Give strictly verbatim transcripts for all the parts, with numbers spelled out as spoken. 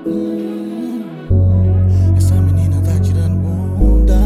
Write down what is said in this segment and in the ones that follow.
Essa menina tá tirando onda.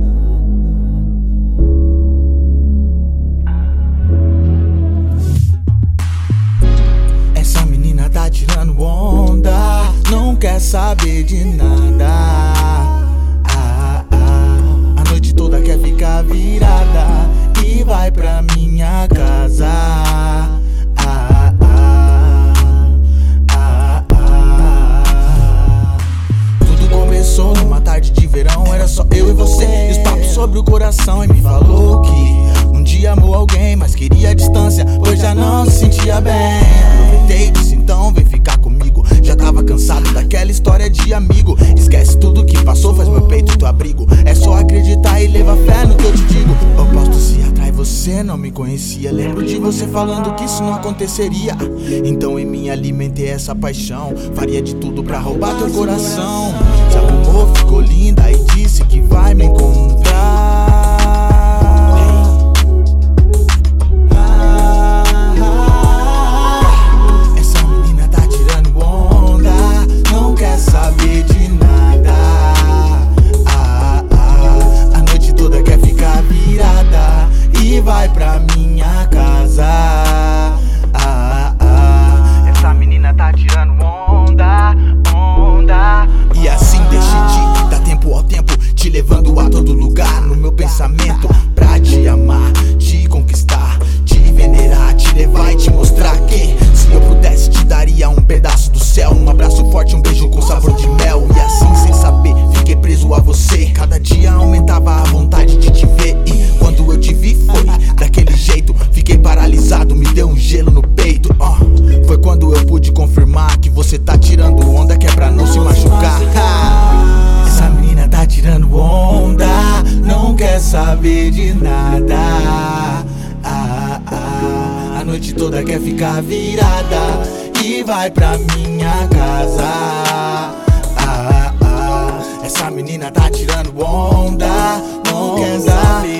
Essa menina tá tirando onda, não quer saber de nada. Ah, ah, a noite toda quer ficar virada e vai pra minha casa. Ah, ah, ah, ah. Tudo começou numa tarde de verão, era só eu e você, e os papos sobre o coração. E me falou que um dia amou alguém, mas queria a distância, pois já não se sentia bem. Aproveitei e disse, então vem ficar comigo. Já tava cansado daquela história de amigo. Esquece tudo que passou, faz meu peito teu abrigo. É só acreditar e levar fé no que eu te digo. Eu posto se atrai, você não me conhecia. Lembro de você falando que isso não aconteceria. Então em mim alimentei essa paixão. Faria de tudo pra roubar teu coração. Se arrumou, ficou linda e disse que vai me encontrar. Vai pra minha casa. Ah, ah. Essa menina tá tirando onda, onda. E assim decidi, dá tempo ao tempo, te levando a todo lugar no meu pensamento, pra te amar, te conquistar, te venerar, te levar e te mostrar que se eu pudesse te daria um pedaço do céu, um abraço forte, um beijo com sabor de mel. E assim sem saber, fiquei preso a você. Cada dia aumentava a vontade de te ver. E quando eu te vi foi daquele jeito, fiquei paralisado, me deu um gelo no peito. uh. Foi quando eu pude confirmar que você tá tirando onda, que é pra não se machucar. ah. Essa menina tá tirando onda, não quer saber de nada. ah, ah. A noite toda quer ficar virada e vai pra minha casa. ah, ah. Essa menina tá tirando onda, não quer saber